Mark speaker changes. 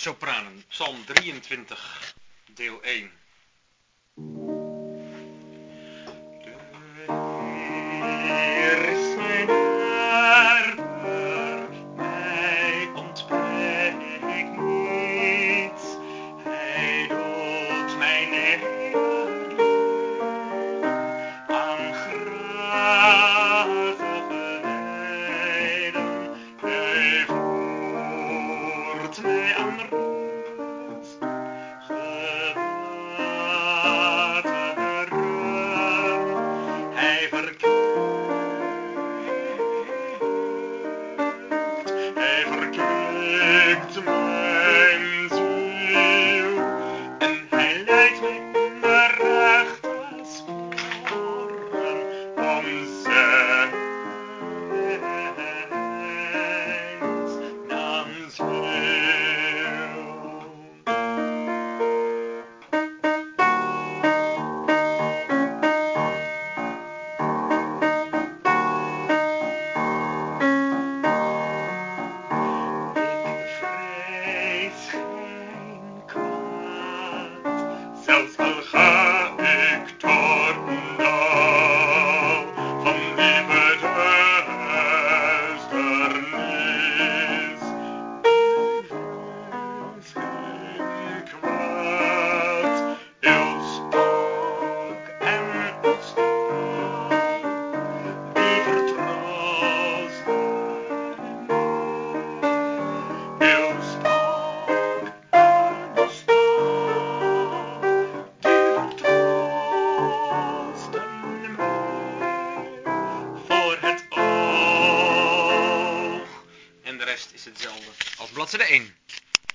Speaker 1: Sopranen, Psalm 23, deel 1. De Heer is mijn herder, mij ontbreekt niets. Hij doet mij nederliggen aan grazige weiden. Hij voert mij aan rust, gewateren. Hij verkwikt mijn ziel en hij leidt mij in de rechte sporen om zijns naams wil. Zelfs al ga ik door een dal van diepe duisternis, is geen kwaad. Uw stok en uw staf, die vertroosten mij. Uw stok en uw staf, die vertroosten mij. Voor het oog. En de rest is hetzelfde als bladzijde 1.